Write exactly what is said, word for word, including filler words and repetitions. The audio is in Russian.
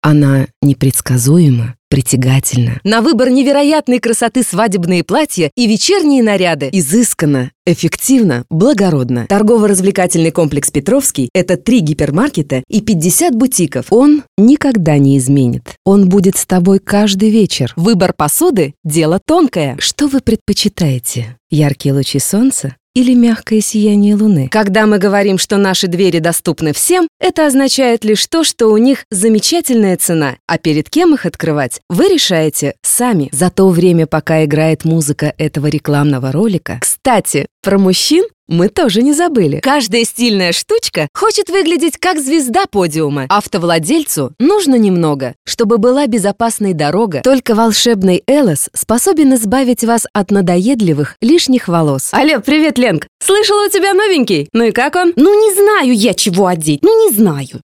Она непредсказуема, притягательна. На выбор невероятной красоты свадебные платья и вечерние наряды. Изысканно, эффективно, благородно. Торгово-развлекательный комплекс «Петровский» — это три гипермаркета и пятьдесят бутиков. Он никогда не изменит. Он будет с тобой каждый вечер. Выбор посуды — дело тонкое. Что вы предпочитаете? Яркие лучи солнца или мягкое сияние луны? Когда мы говорим, что наши двери доступны всем, это означает лишь то, что у них замечательная цена. А перед кем их открывать, вы решаете сами. За то время, пока играет музыка этого рекламного ролика. Кстати, про мужчин мы тоже не забыли. Каждая стильная штучка хочет выглядеть как звезда подиума. Автовладельцу нужно немного, чтобы была безопасной дорога. Только волшебный Элос способен избавить вас от надоедливых лишних волос. Алло, привет, Ленк. Слышала, у тебя новенький. Ну и как он? Ну не знаю я, чего одеть. Ну не знаю.